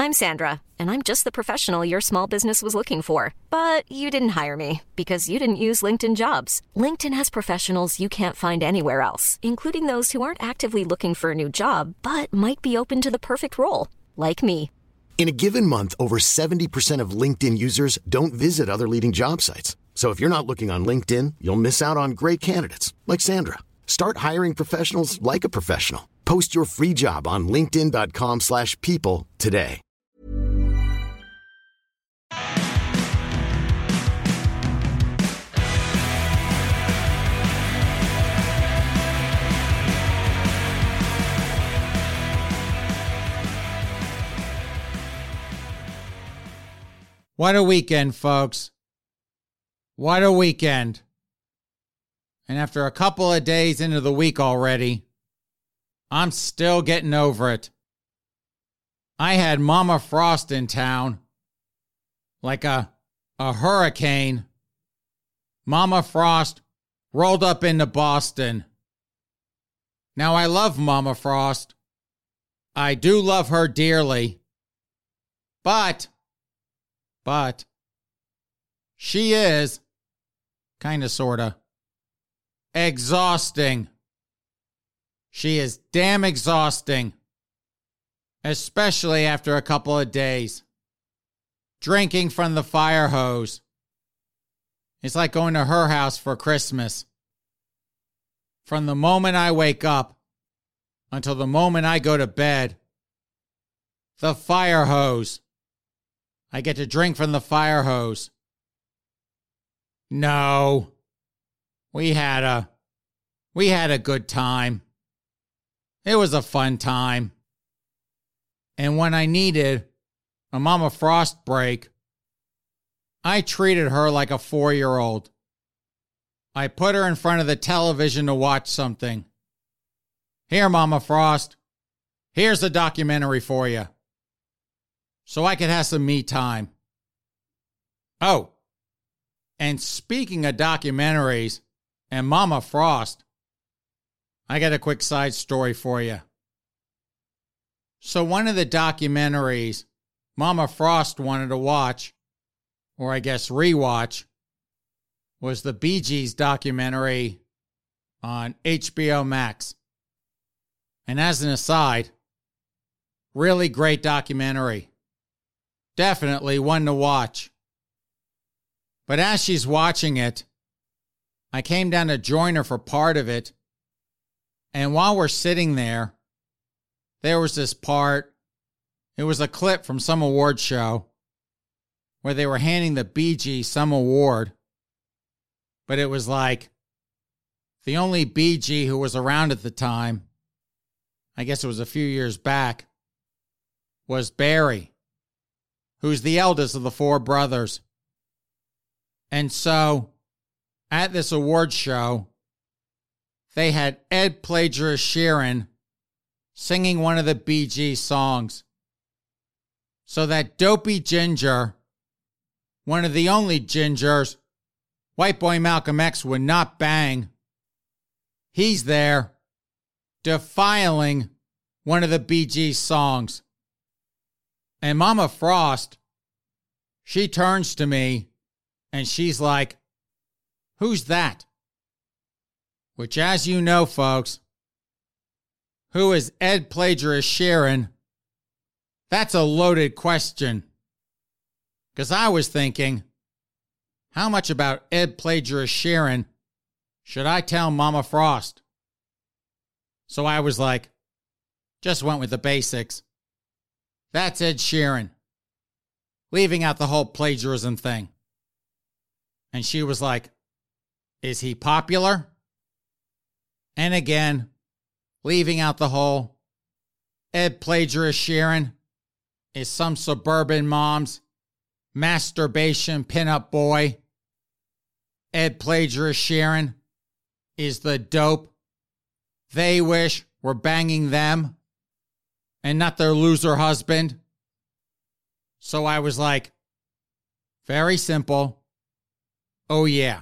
I'm Sandra, and I'm just the professional your small business was looking for. But you didn't hire me because you didn't use LinkedIn Jobs. LinkedIn has professionals you can't find anywhere else, including those who aren't actively looking for a new job, but might be open to the perfect role, like me. In a given month, over 70% of LinkedIn users don't visit other leading job sites. So if you're not looking on LinkedIn, you'll miss out on great candidates like Sandra. Start hiring professionals like a professional. Post your free job on linkedin.com/people today. What a weekend, folks. What a weekend. And after a couple of days into the week already, I'm still getting over it. I had Mama Frost in town. Like a hurricane. Mama Frost rolled up into Boston. Now, I love Mama Frost. I do love her dearly. But she is, kinda sorta, exhausting. She is damn exhausting. Especially after a couple of days. Drinking from the fire hose. It's like going to her house for Christmas. From the moment I wake up until the moment I go to bed, the fire hose. I get to drink from the fire hose. No. We had a good time. It was a fun time. And when I needed a Mama Frost break, I treated her like a 4-year-old. I put her in front of the television to watch something. Here, Mama Frost. Here's a documentary for you. So I could have some me time. Oh, and speaking of documentaries and Mama Frost, I got a quick side story for you. So one of the documentaries Mama Frost wanted to watch, or I guess rewatch, was the Bee Gees documentary on HBO Max. And as an aside, really great documentary. Definitely one to watch. But as she's watching it, I came down to join her for part of it. And while we're sitting there was this part. It was a clip from some award show where they were handing the Bee Gees some award. But it was like the only Bee Gee who was around at the time, I guess it was a few years back, was Barry, who's the eldest of the 4 brothers. And so, at this award show, they had Ed Plagiarist Sheeran singing one of the Bee Gees songs. So that dopey ginger, one of the only gingers White Boy Malcolm X would not bang, he's there defiling one of the Bee Gees songs. And Mama Frost, she turns to me and she's like, "Who's that?" Which, as you know, folks, who is Ed Plagiarist Sheeran? That's a loaded question. Because I was thinking, how much about Ed Plagiarist Sheeran should I tell Mama Frost? So I was like, just went with the basics. That's Ed Sheeran. Leaving out the whole plagiarism thing. And she was like, is he popular? And again, leaving out the whole Ed Plagiarist Sheeran is some suburban mom's masturbation pinup boy. Ed Plagiarist Sheeran is the dope they wish were banging them and not their loser husband. So I was like, very simple. Oh yeah.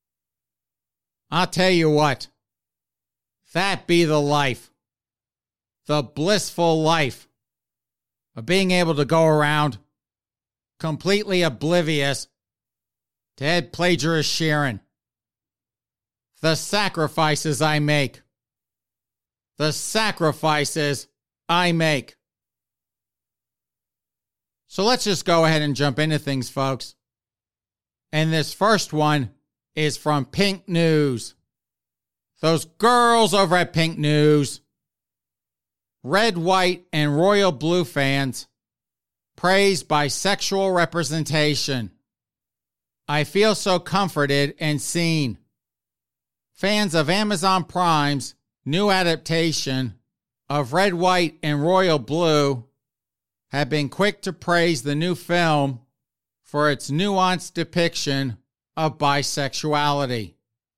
I'll tell you what. That be the life. The blissful life of being able to go around completely oblivious to Ed Plagiarist Sheeran. The sacrifices I make. The sacrifices I make. So let's just go ahead and jump into things, folks. And this first one is from Pink News. Those girls over at Pink News, red, white, and royal blue fans, praise bisexual representation. I feel so comforted and seen. Fans of Amazon Prime's new adaptation of Red, White, and Royal Blue have been quick to praise the new film for its nuanced depiction of bisexuality.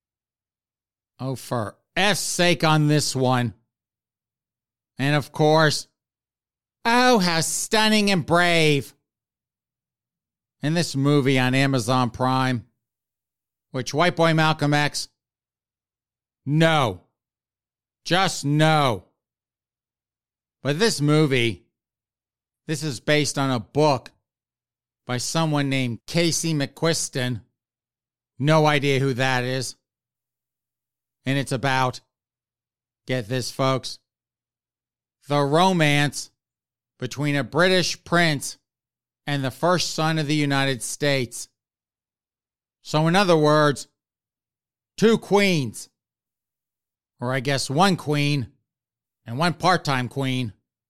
Oh, for F's sake on this one. And of course, oh, how stunning and brave. In this movie on Amazon Prime, which White Boy Malcolm X, no. Just no. But this movie, this is based on a book by someone named Casey McQuiston. No idea who that is. And it's about, get this, folks, the romance between a British prince and the first son of the United States. So in other words, two queens, or I guess one queen and one part-time queen.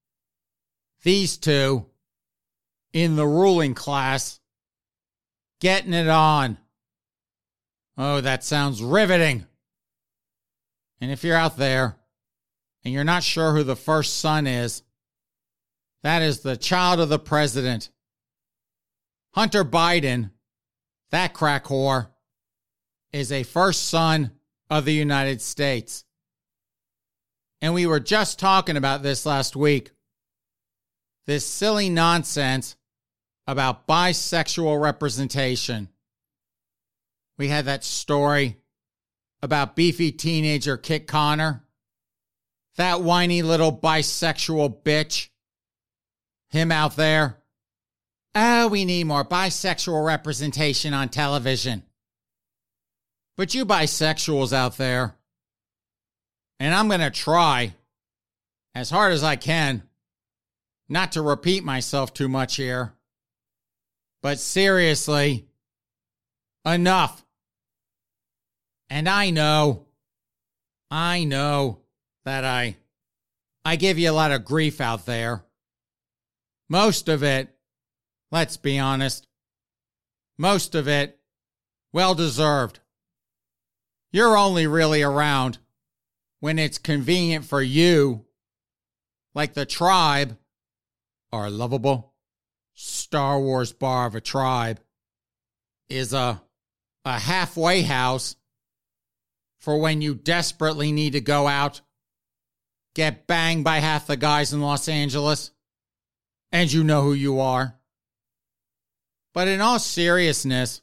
These two in the ruling class getting it on. Oh, that sounds riveting. And if you're out there and you're not sure who the first son is, that is the child of the president. Hunter Biden, that crack whore, is a first son of the United States. And we were just talking about this last week. This silly nonsense about bisexual representation. We had that story about beefy teenager Kit Connor. That whiny little bisexual bitch. Him out there. Oh, we need more bisexual representation on television. But you bisexuals out there, and I'm going to try as hard as I can not to repeat myself too much here. But seriously, enough. And I know that I give you a lot of grief out there. Most of it, let's be honest, most of it well-deserved. You're only really around when it's convenient for you, like the tribe, our lovable Star Wars bar of a tribe, is a halfway house for when you desperately need to go out, get banged by half the guys in Los Angeles, and you know who you are. But in all seriousness,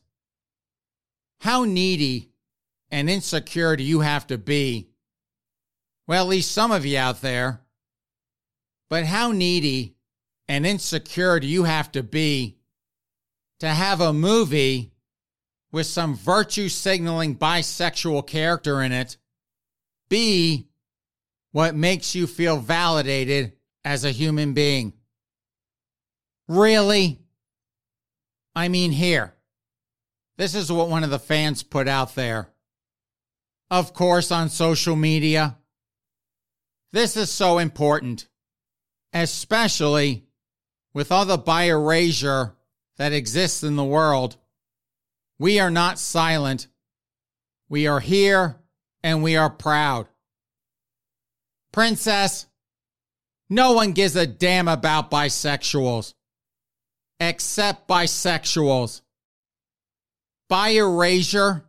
how needy and insecure do you have to be? Well, at least some of you out there. But how needy and insecure do you have to be to have a movie with some virtue-signaling bisexual character in it be what makes you feel validated as a human being? Really? I mean, here. This is what one of the fans put out there. Of course, on social media. This is so important, especially with all the bi-erasure that exists in the world. We are not silent. We are here and we are proud. Princess, no one gives a damn about bisexuals. Except bisexuals. Bi-erasure,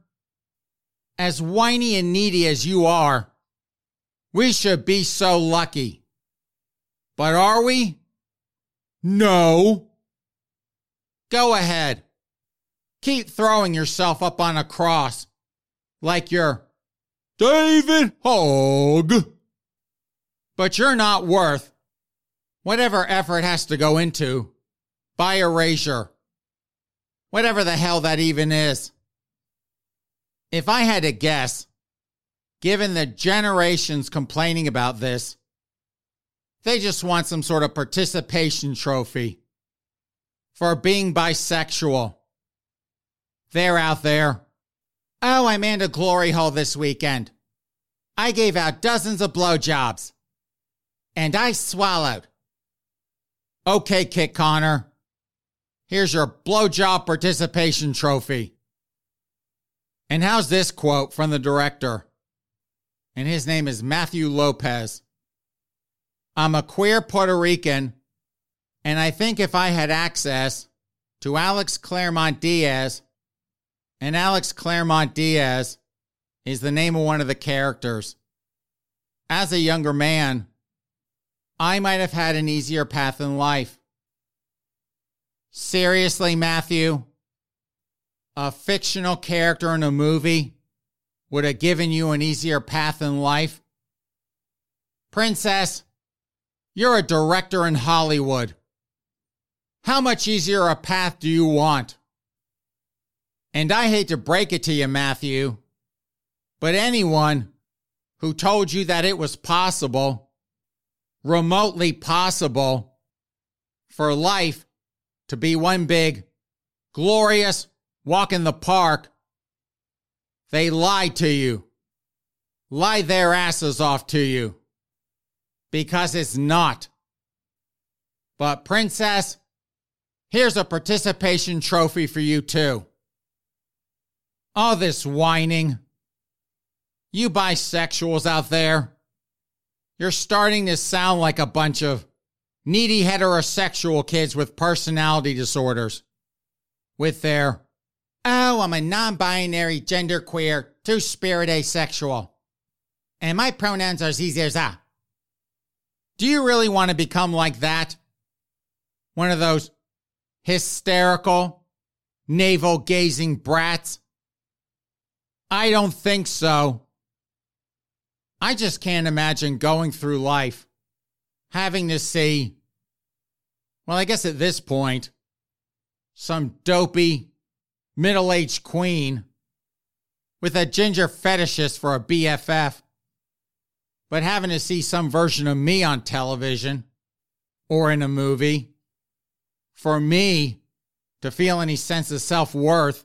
as whiny and needy as you are, we should be so lucky. But are we? No. Go ahead. Keep throwing yourself up on a cross like you're David Hogg. But you're not worth whatever effort has to go into by erasure, whatever the hell that even is. If I had to guess, given the generations complaining about this, they just want some sort of participation trophy for being bisexual. They're out there. Oh, I'm in a glory hole this weekend. I gave out dozens of blowjobs. And I swallowed. Okay, Kit Connor. Here's your blowjob participation trophy. And how's this quote from the director? And his name is Matthew Lopez. I'm a queer Puerto Rican, and I think if I had access to Alex Claremont Diaz, and Alex Claremont Diaz is the name of one of the characters, as a younger man, I might have had an easier path in life. Seriously, Matthew? A fictional character in a movie would have given you an easier path in life? Princess, you're a director in Hollywood. How much easier a path do you want? And I hate to break it to you, Matthew, but anyone who told you that it was possible, remotely possible, for life to be one big, glorious walk in the park, they lied to you. Lied their asses off to you. Because it's not. But Princess, here's a participation trophy for you too. All this whining. You bisexuals out there, you're starting to sound like a bunch of needy heterosexual kids with personality disorders. With their, oh, I'm a non-binary, genderqueer, two-spirit asexual. And my pronouns are ze. Do you really want to become like that? One of those hysterical, navel-gazing brats? I don't think so. I just can't imagine going through life, having to see, well, I guess at this point, some dopey, middle-aged queen with a ginger fetishist for a BFF, but having to see some version of me on television or in a movie, for me to feel any sense of self-worth.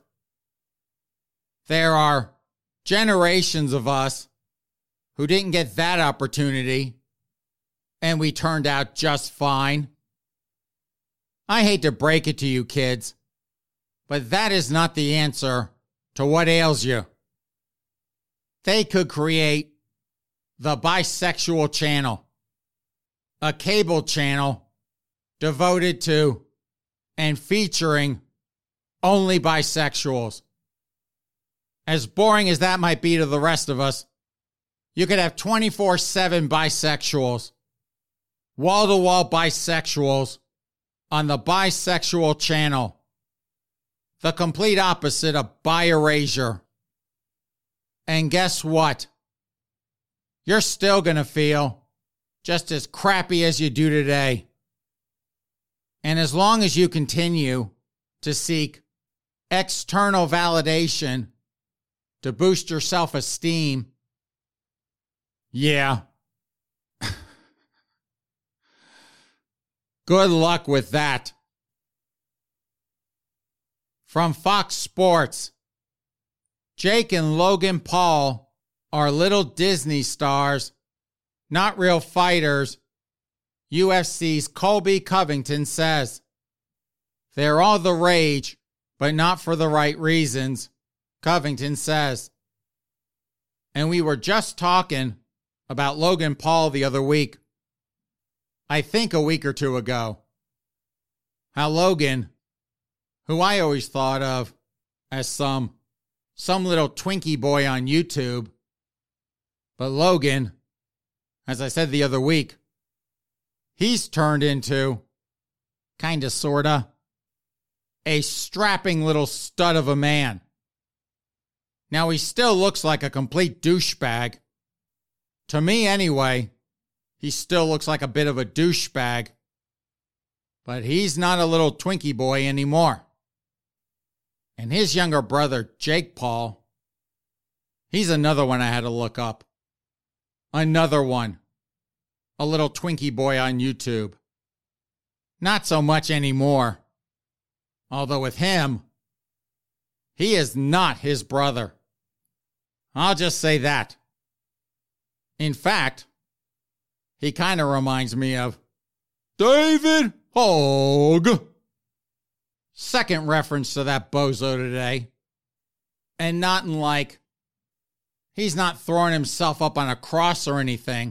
There are generations of us who didn't get that opportunity, and we turned out just fine. I hate to break it to you, kids, but that is not the answer to what ails you. They could create the Bisexual Channel, a cable channel devoted to and featuring only bisexuals. As boring as that might be to the rest of us, you could have 24/7 bisexuals, wall-to-wall bisexuals on the Bisexual Channel, the complete opposite of bi-erasure. And guess what? You're still going to feel just as crappy as you do today. And as long as you continue to seek external validation to boost your self-esteem, yeah. Good luck with that. From Fox Sports, Jake and Logan Paul are little Disney stars, not real fighters, UFC's Colby Covington says. They're all the rage, but not for the right reasons, Covington says. And we were just talking about Logan Paul the other week. I think a week or two ago. How Logan, who I always thought of as some little Twinkie boy on YouTube, but Logan, as I said the other week, he's turned into, kinda sorta, a strapping little stud of a man. Now, he still looks like a complete douchebag. To me, anyway, he still looks like a bit of a douchebag But he's not a little Twinkie boy anymore. And his younger brother, Jake Paul, he's another one I had to look up. Another one. A little Twinkie boy on YouTube. Not so much anymore. Although with him, he is not his brother. I'll just say that. In fact, he kind of reminds me of David Hogg. Second reference to that bozo today. And not in like, he's not throwing himself up on a cross or anything.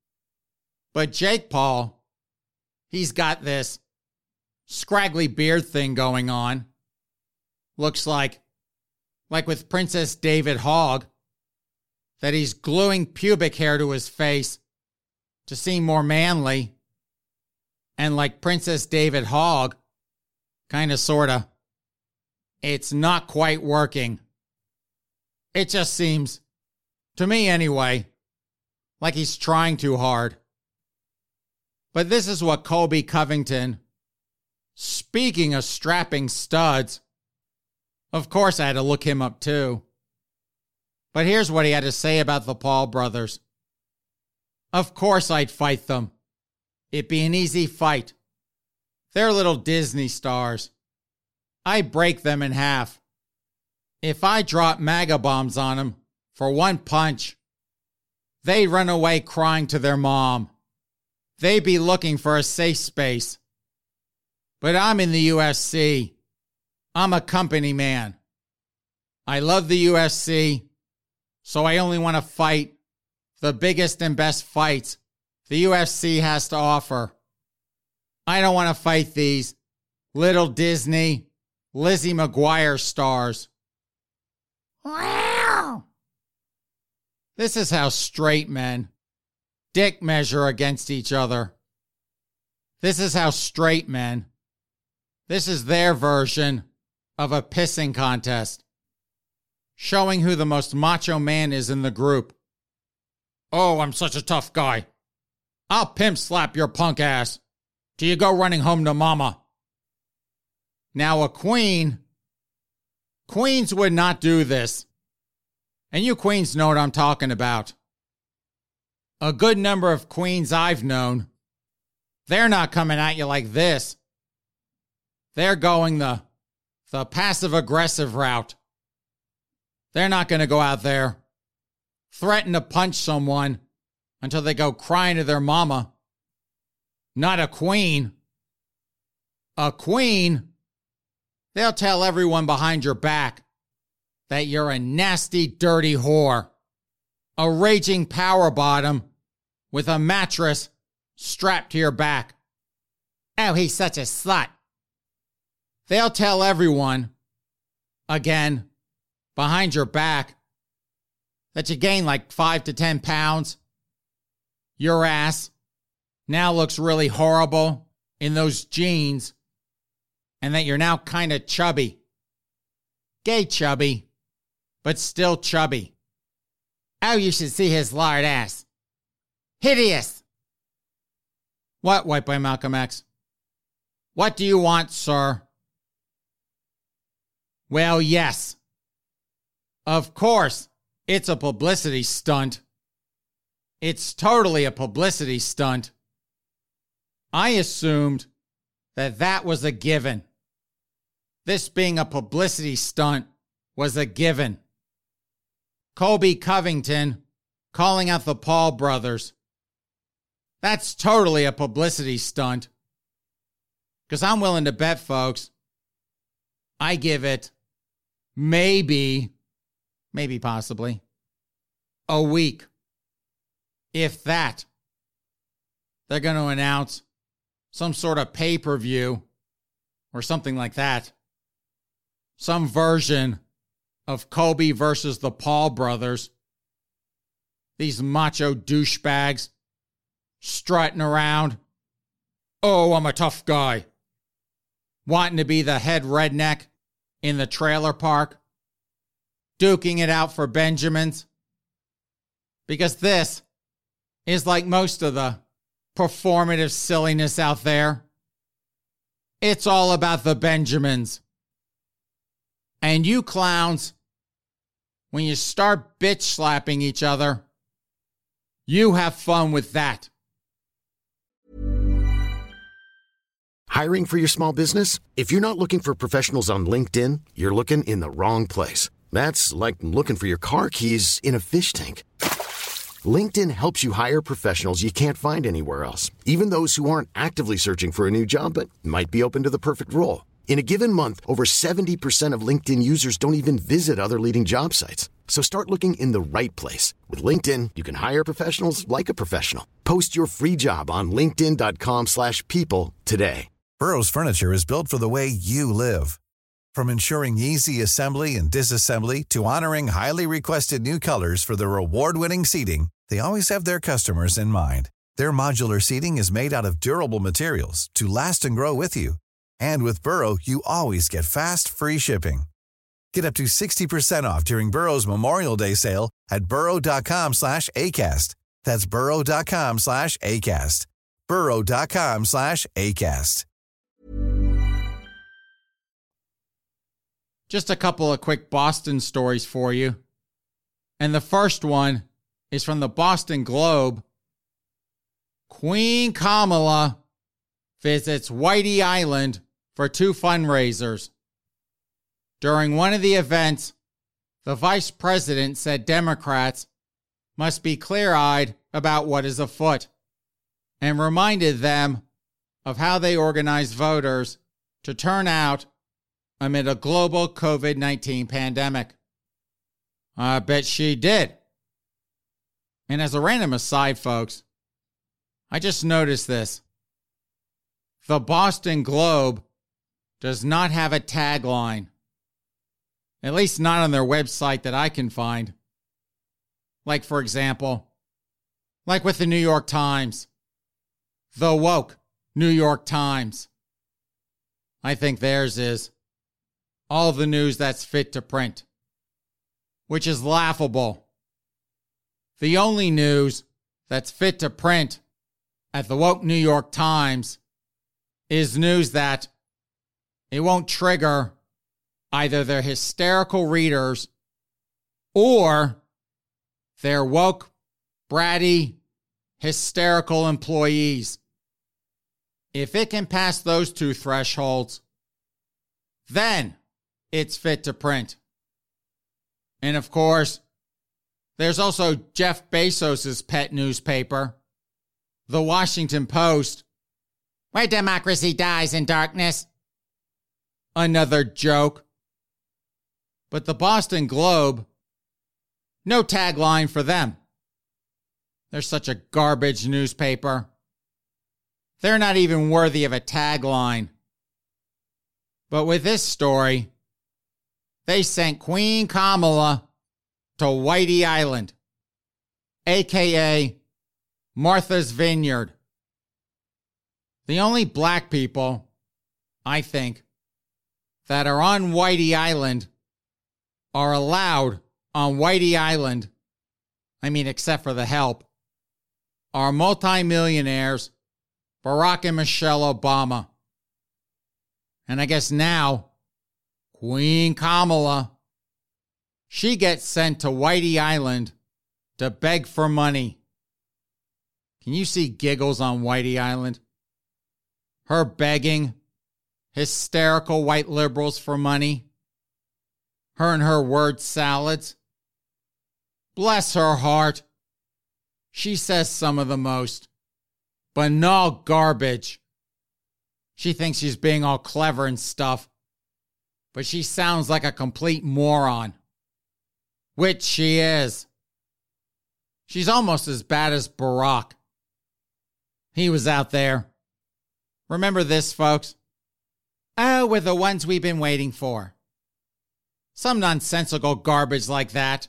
But Jake Paul, he's got this scraggly beard thing going on. Looks like with Princess David Hogg, that he's gluing pubic hair to his face to seem more manly. And like Princess David Hogg, kind of, sort of, it's not quite working. It just seems, to me anyway, like he's trying too hard. But this is what Colby Covington, speaking of strapping studs, of course I had to look him up too. But here's what he had to say about the Paul brothers. Of course I'd fight them. It'd be an easy fight. They're little Disney stars. I'd break them in half. If I drop MAGA bombs on them for one punch, they'd run away crying to their mom. They'd be looking for a safe space. But I'm in the UFC. I'm a company man. I love the UFC, so I only want to fight the biggest and best fights the UFC has to offer. I don't want to fight these little Disney, Lizzie McGuire stars. Wow. This is how straight men dick measure against each other. This is how straight men, this is their version of a pissing contest, showing who the most macho man is in the group. Oh, I'm such a tough guy. I'll pimp slap your punk ass till you go running home to mama. Now queens would not do this. And you queens know what I'm talking about. A good number of queens I've known, they're not coming at you like this. They're going the passive-aggressive route. They're not going to go out there, threaten to punch someone until they go crying to their mama. Not a queen. A queen, they'll tell everyone behind your back that you're a nasty, dirty whore, a raging power bottom with a mattress strapped to your back. Oh, he's such a slut. They'll tell everyone, again, behind your back, that you gained like 5 to 10 pounds. Your ass now looks really horrible in those jeans, and that you're now kind of chubby. Gay chubby, but still chubby. Oh, you should see his lard ass. Hideous. What, White Boy Malcolm X? What do you want, sir? Well, yes. Of course, it's a publicity stunt. It's totally a publicity stunt. I assumed that was a given. This being a publicity stunt was a given. Colby Covington calling out the Paul brothers. That's totally a publicity stunt. Because I'm willing to bet, folks, I give it maybe possibly a week. If that, they're going to announce some sort of pay-per-view or something like that. Some version of Colby versus the Paul brothers. These macho douchebags strutting around. Oh, I'm a tough guy. Wanting to be the head redneck in the trailer park. Duking it out for Benjamins. Because this is like most of the performative silliness out there. It's all about the Benjamins. And you clowns, when you start bitch slapping each other, you have fun with that. Hiring for your small business? If you're not looking for professionals on LinkedIn, you're looking in the wrong place. That's like looking for your car keys in a fish tank. LinkedIn helps you hire professionals you can't find anywhere else, even those who aren't actively searching for a new job but might be open to the perfect role. In a given month, over 70% of LinkedIn users don't even visit other leading job sites. So start looking in the right place. With LinkedIn, you can hire professionals like a professional. Post your free job on linkedin.com/people today. Burrow's furniture is built for the way you live. From ensuring easy assembly and disassembly to honoring highly requested new colors for their award-winning seating, they always have their customers in mind. Their modular seating is made out of durable materials to last and grow with you. And with Burrow, you always get fast, free shipping. Get up to 60% off during Burrow's Memorial Day sale at burrow.com/ACAST. That's burrow.com/ACAST. burrow.com/ACAST. Just a couple of quick Boston stories for you. And the first one is from the Boston Globe. Queen Kamala visits Whidbey Island for 2 fundraisers. During one of the events, the vice president said Democrats must be clear-eyed about what is afoot and reminded them of how they organized voters to turn out amid a global COVID-19 pandemic. I bet she did. And as a random aside, folks, I just noticed this. The Boston Globe does not have a tagline. At least not on their website that I can find. Like, for example, like with the New York Times. The woke New York Times. I think theirs is all the news that's fit to print, which is laughable. The only news that's fit to print at the woke New York Times is news that it won't trigger either their hysterical readers or their woke, bratty, hysterical employees. If it can pass those 2 thresholds, then it's fit to print. And of course, there's also Jeff Bezos' pet newspaper, The Washington Post, where democracy dies in darkness. Another joke. But the Boston Globe, no tagline for them. They're such a garbage newspaper. They're not even worthy of a tagline. But with this story, they sent Queen Kamala to Whidbey Island, a.k.a. Martha's Vineyard. The only black people, I think, that are on Whidbey Island are allowed on Whidbey Island, I mean, except for the help, are multimillionaires Barack and Michelle Obama. And I guess now, Queen Kamala, she gets sent to Whidbey Island to beg for money. Can you see giggles on Whidbey Island? Her begging hysterical white liberals for money. Her and her word salads. Bless her heart. She says some of the most banal garbage. She thinks she's being all clever and stuff, but she sounds like a complete moron. Which she is. She's almost as bad as Barack. He was out there. Remember this, folks? Oh, we're the ones we've been waiting for. Some nonsensical garbage like that.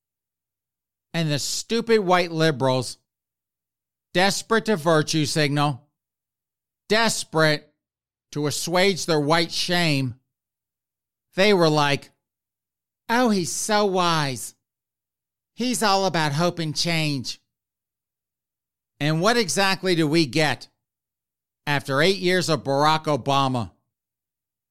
And the stupid white liberals, desperate to virtue signal, desperate to assuage their white shame, they were like, oh, he's so wise. He's all about hope and change. And what exactly do we get after 8 years of Barack Obama?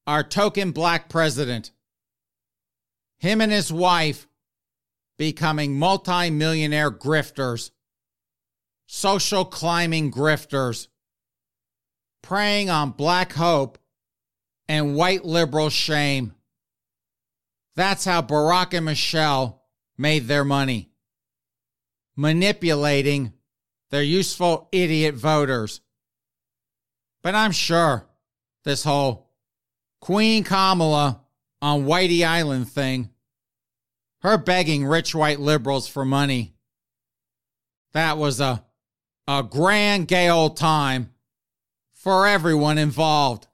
our token black president. Him and his wife becoming multi-millionaire grifters, social climbing grifters, preying on black hope and white liberal shame. That's how Barack and Michelle made their money, manipulating their useful idiot voters. But I'm sure this whole Queen Kamala on Whitey Island thing, her begging rich white liberals for money, that was a grand gay old time for everyone involved.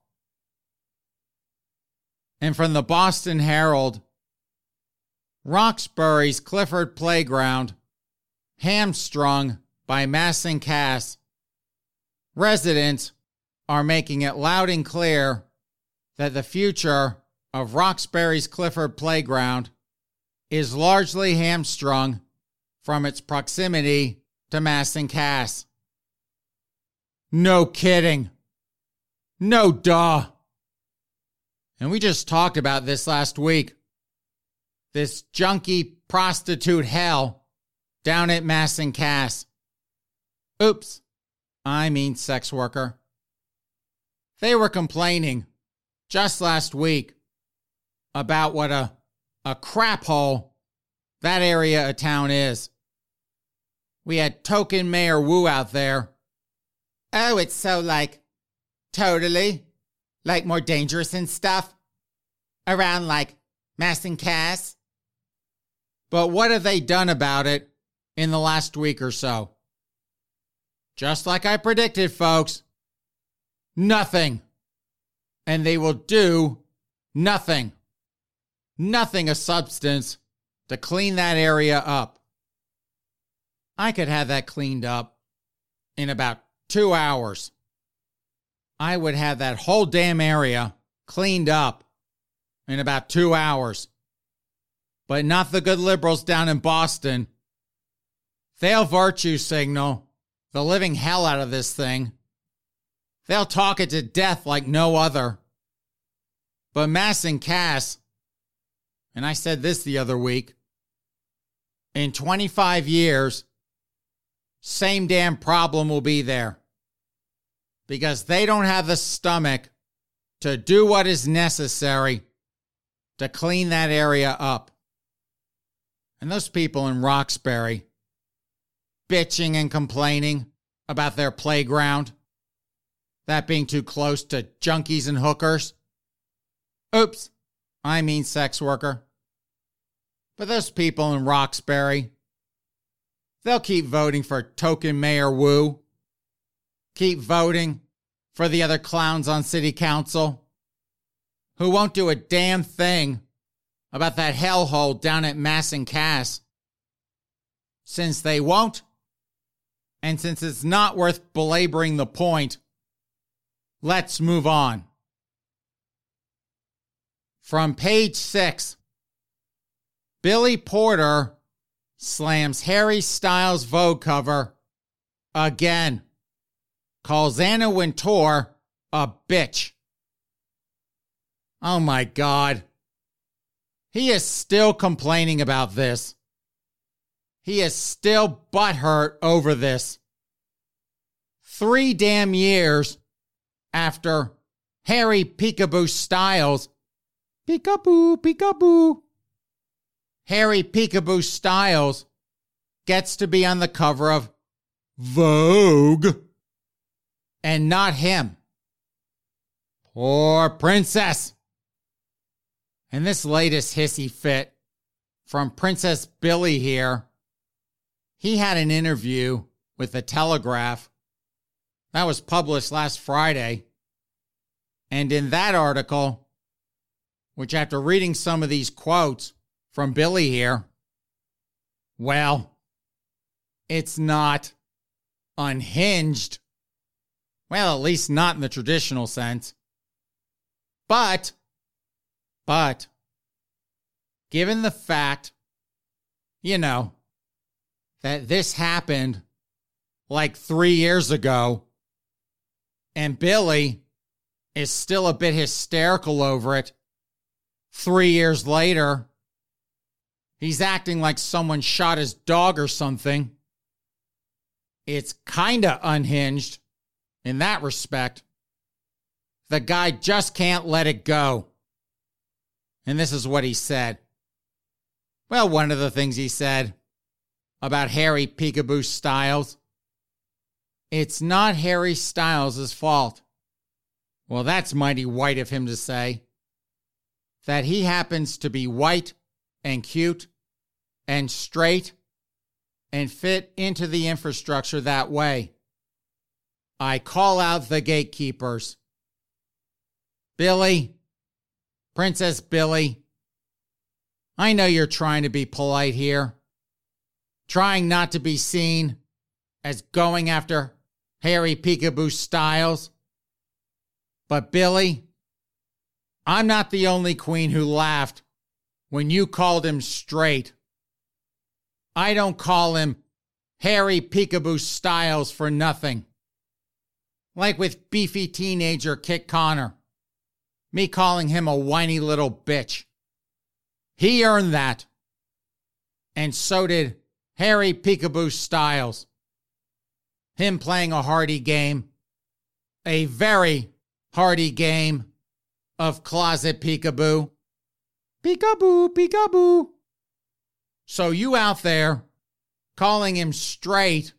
And from the Boston Herald, Roxbury's Clifford Playground, hamstrung by Mass and Cass, residents are making it loud and clear that the future of Roxbury's Clifford Playground is largely hamstrung from its proximity to Mass and Cass. No kidding. No duh. And we just talked about this last week. This junkie prostitute hell down at Mass and Cass. Oops, I mean sex worker. They were complaining just last week about what a crap hole that area of town is. We had token Mayor Wu out there. Oh, it's so totally, more dangerous and stuff around Mass and Cass. But what have they done about it in the last week or so? Just like I predicted, folks. Nothing. And they will do nothing. Nothing of substance to clean that area up. I could have that cleaned up in about 2 hours. I would have that whole damn area cleaned up in about 2 hours. But not the good liberals down in Boston. They'll virtue signal the living hell out of this thing. They'll talk it to death like no other. But Mass and Cass, and I said this the other week, in 25 years, same damn problem will be there. Because they don't have the stomach to do what is necessary to clean that area up. And those people in Roxbury, bitching and complaining about their playground, that being too close to junkies and hookers. Oops, I mean sex worker. But those people in Roxbury, they'll keep voting for token Mayor Wu. Keep voting for the other clowns on city council who won't do a damn thing about that hellhole down at Mass and Cass. Since they won't, and since it's not worth belaboring the point, let's move on. From page 6, Billy Porter slams Harry Styles' Vogue cover again. Calls Anna Wintour a bitch. Oh my God. He is still complaining about this. He is still butthurt over this. 3 damn years after Harry Peekaboo Styles, peekaboo, peekaboo, Harry Peekaboo Styles gets to be on the cover of Vogue, and not him. Poor princess. And this latest hissy fit from Princess Billy here, he had an interview with The Telegraph that was published last Friday. And in that article, which after reading some of these quotes from Billy here, well, it's not unhinged. Well, at least not in the traditional sense. But, given the fact, that this happened 3 years ago, and Billy is still a bit hysterical over it 3 years later. He's acting like someone shot his dog or something. It's kinda unhinged in that respect. The guy just can't let it go. And this is what he said. Well, one of the things he said about Harry Peekaboo Styles, it's not Harry Styles' fault. Well, that's mighty white of him to say. That he happens to be white and cute and straight and fit into the infrastructure that way. I call out the gatekeepers. Billy, Princess Billy, I know you're trying to be polite here, trying not to be seen as going after Harry Peekaboo Styles. But Billy, I'm not the only queen who laughed when you called him straight. I don't call him Harry Peekaboo Styles for nothing. Like with beefy teenager Kit Connor, me calling him a whiny little bitch. He earned that. And so did Harry Peekaboo Styles. Him playing a hearty game, a very hearty game of closet peekaboo. Peekaboo, peekaboo. So you out there calling him straight?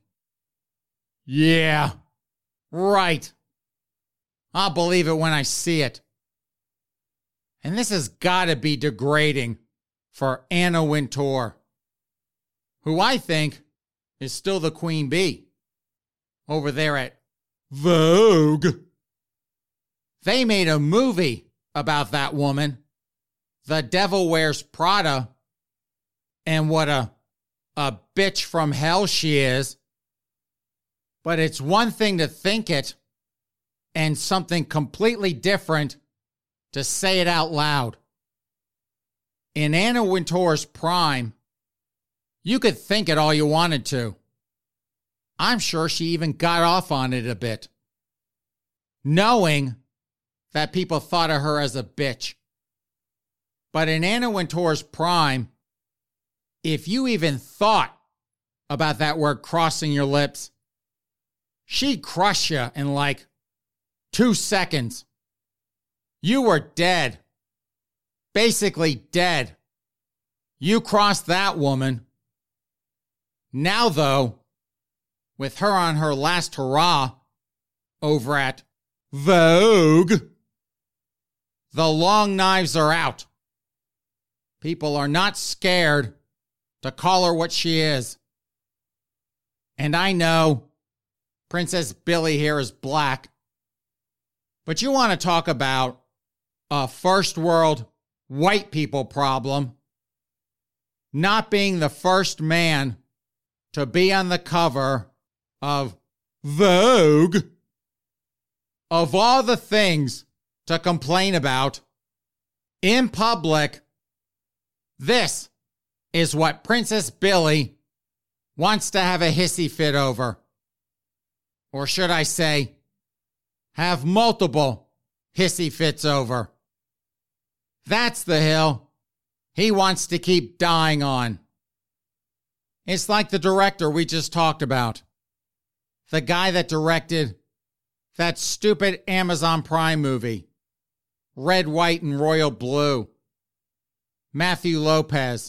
Yeah, right. I'll believe it when I see it. And this has got to be degrading for Anna Wintour, who I think is still the queen bee over there at Vogue. They made a movie about that woman, The Devil Wears Prada, and what a bitch from hell she is. But it's one thing to think it and something completely different to say it out loud. In Anna Wintour's prime, you could think it all you wanted to. I'm sure she even got off on it a bit, knowing that people thought of her as a bitch. But in Anna Wintour's prime, if you even thought about that word crossing your lips, she'd crush you in like 2 seconds. You were dead. Basically dead. You crossed that woman. Now, though, with her on her last hurrah over at Vogue, the long knives are out. People are not scared to call her what she is. And I know Princess Billy here is black, but you want to talk about a first world white people problem, not being the first man to be on the cover of Vogue. Of all the things to complain about in public, this is what Princess Billy wants to have a hissy fit over. Or should I say, have multiple hissy fits over. That's the hill he wants to keep dying on. It's like the director we just talked about. The guy that directed that stupid Amazon Prime movie, Red, White, and Royal Blue. Matthew Lopez.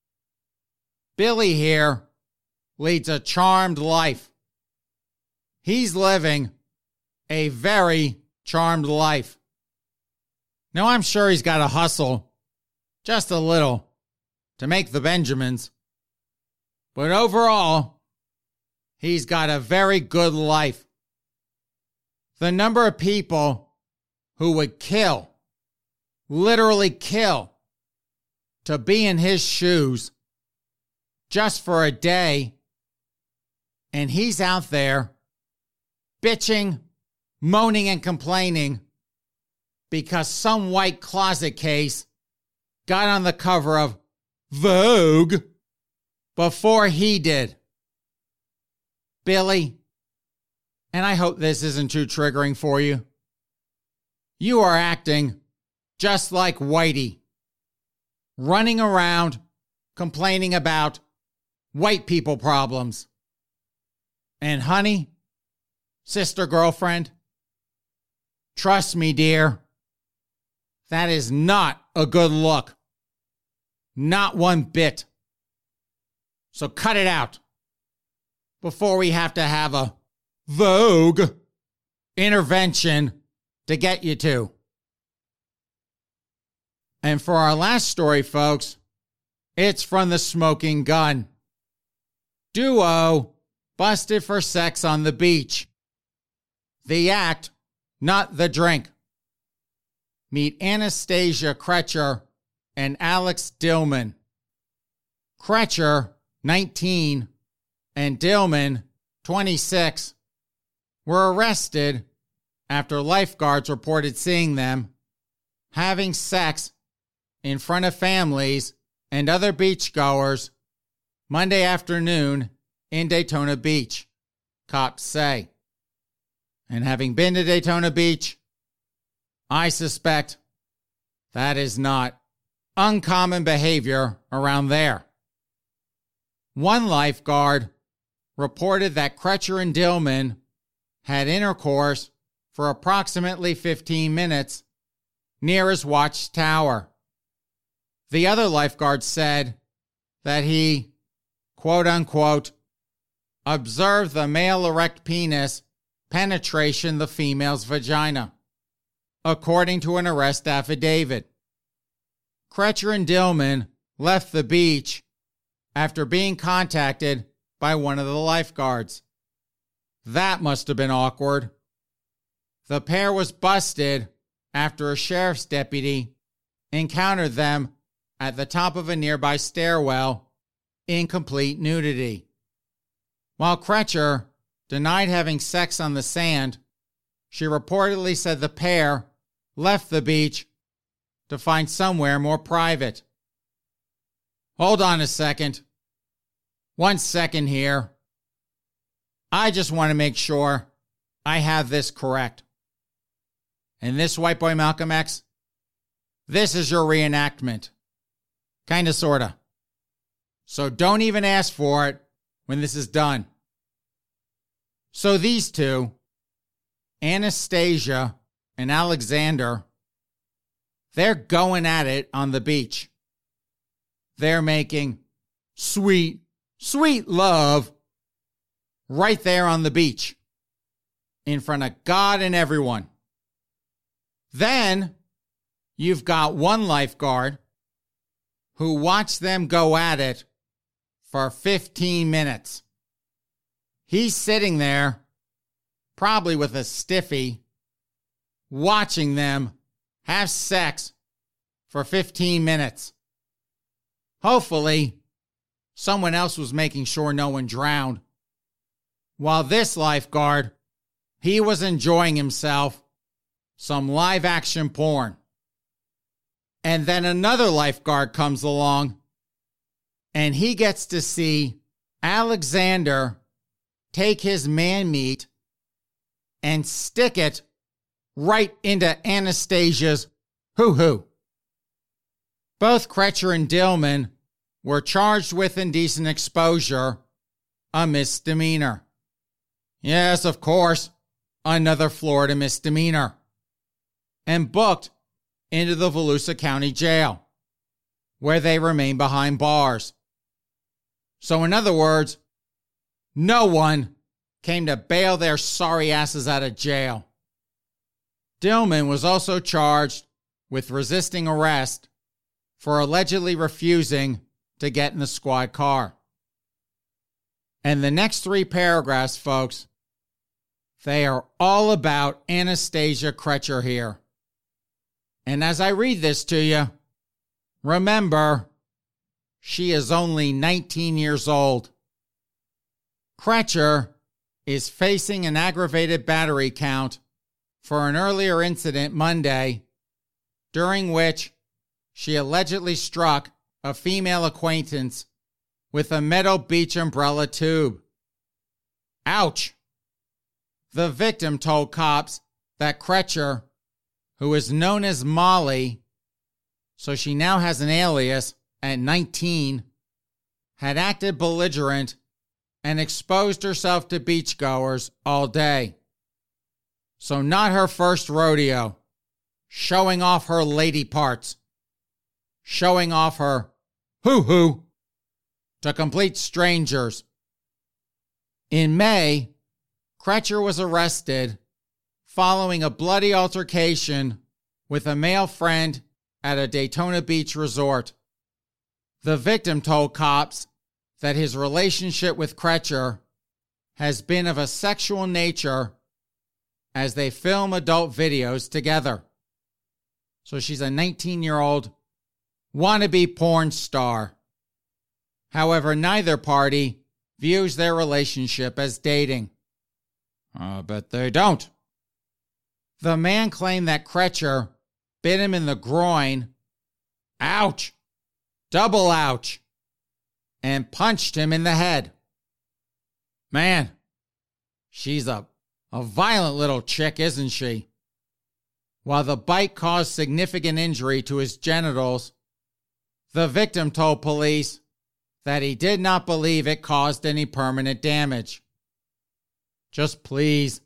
Billy here leads a charmed life. He's living a very charmed life. Now, I'm sure he's got to hustle just a little to make the Benjamins. But overall, he's got a very good life. The number of people who would kill, literally kill, to be in his shoes just for a day, and he's out there bitching, moaning, and complaining because some white closet case got on the cover of Vogue before he did. Billy, and I hope this isn't too triggering for you, you are acting just like Whitey, running around complaining about white people problems. And honey, sister, girlfriend, trust me, dear, that is not a good look. Not one bit. So cut it out before we have to have a Vogue intervention to get you to. And for our last story, folks, it's from the Smoking Gun. Duo busted for sex on the beach. The act, not the drink. Meet Anastasia Krecher and Alex Dillman. Krecher, 19, and Dillman, 26, were arrested after lifeguards reported seeing them having sex in front of families and other beachgoers Monday afternoon in Daytona Beach, cops say. And having been to Daytona Beach, I suspect that is not uncommon behavior around there. One lifeguard reported that Krecher and Dillman had intercourse for approximately 15 minutes near his watchtower. The other lifeguard said that he, quote unquote, observed the male erect penis penetration the female's vagina, according to an arrest affidavit. Krecher and Dillman left the beach after being contacted by one of the lifeguards. That must have been awkward. The pair was busted after a sheriff's deputy encountered them at the top of a nearby stairwell in complete nudity. While Krecher denied having sex on the sand, she reportedly said the pair left the beach to find somewhere more private. Hold on a second. 1 second here. I just want to make sure I have this correct. And this, White Boy Malcolm X, this is your reenactment. Kinda, sorta. So don't even ask for it when this is done. So these two, Anastasia and Alexander, they're going at it on the beach. They're making sweet, sweet love right there on the beach in front of God and everyone. Then you've got one lifeguard who watched them go at it for 15 minutes. He's sitting there, probably with a stiffy, watching them have sex for 15 minutes. Hopefully, someone else was making sure no one drowned. While this lifeguard, he was enjoying himself some live action porn. And then another lifeguard comes along and he gets to see Alexander take his man meat and stick it right into Anastasia's hoo-hoo. Both Krecher and Dillman were charged with indecent exposure, a misdemeanor. Yes, of course, another Florida misdemeanor. And booked into the Volusia County Jail, where they remain behind bars. So in other words, no one came to bail their sorry asses out of jail. Dillman was also charged with resisting arrest for allegedly refusing to get in the squad car. And the next 3 paragraphs, folks, they are all about Anastasia Krecher here. And as I read this to you, remember, she is only 19 years old. Krecher is facing an aggravated battery count for an earlier incident Monday, during which she allegedly struck a female acquaintance with a metal beach umbrella tube. Ouch! The victim told cops that Krecher who is known as Molly, so she now has an alias at 19, had acted belligerent and exposed herself to beachgoers all day. So not her first rodeo, showing off her lady parts, showing off her hoo-hoo to complete strangers. In May, Kretcher was arrested following a bloody altercation with a male friend at a Daytona Beach resort. The victim told cops that his relationship with Kretcher has been of a sexual nature as they film adult videos together. So she's a 19-year-old wannabe porn star. However, neither party views their relationship as dating. But they don't. The man claimed that Kretcher bit him in the groin, ouch, double ouch, and punched him in the head. Man, she's a violent little chick, isn't she? While the bite caused significant injury to his genitals, the victim told police that he did not believe it caused any permanent damage. Just please,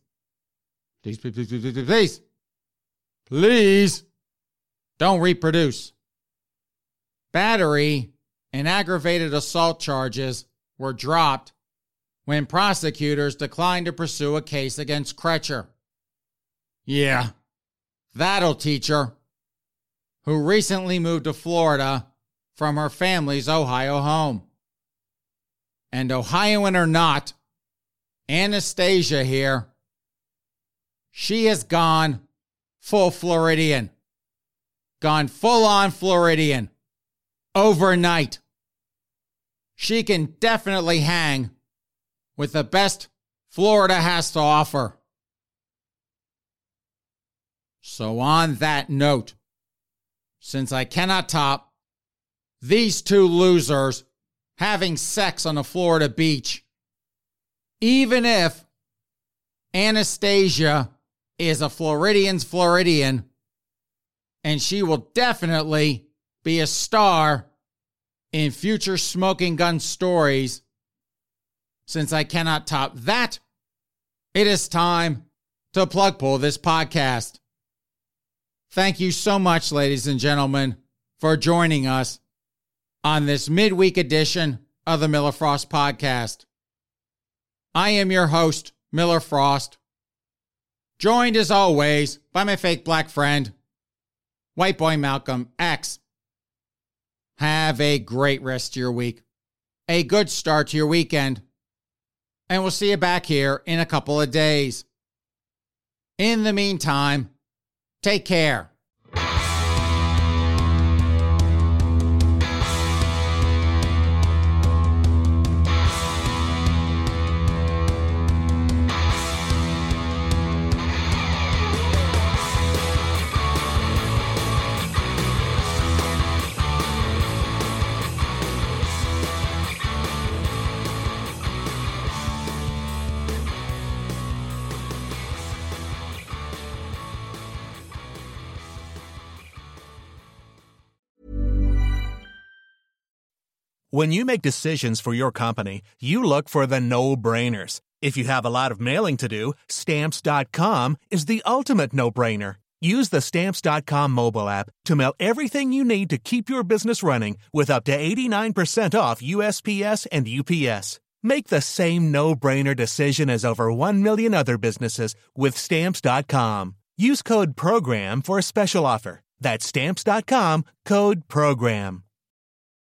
please, don't reproduce. Battery and aggravated assault charges were dropped when prosecutors declined to pursue a case against Kretcher. Yeah, that'll teach her, who recently moved to Florida from her family's Ohio home. And Ohioan or not, Anastasia here, she has gone full Floridian. Gone full-on Floridian. Overnight. She can definitely hang with the best Florida has to offer. So on that note, since I cannot top these two losers having sex on a Florida beach, even if Anastasia is a Floridian's Floridian, and she will definitely be a star in future smoking gun stories, since I cannot top that, it is time to plug pull this podcast. Thank you so much, ladies and gentlemen, for joining us on this midweek edition of the Miller Frost Podcast. I am your host, Miller Frost, joined as always by my fake black friend, White Boy Malcolm X. Have a great rest of your week, a good start to your weekend, and we'll see you back here in a couple of days. In the meantime, take care. When you make decisions for your company, you look for the no-brainers. If you have a lot of mailing to do, Stamps.com is the ultimate no-brainer. Use the Stamps.com mobile app to mail everything you need to keep your business running with up to 89% off USPS and UPS. Make the same no-brainer decision as over 1 million other businesses with Stamps.com. Use code PROGRAM for a special offer. That's Stamps.com, code PROGRAM.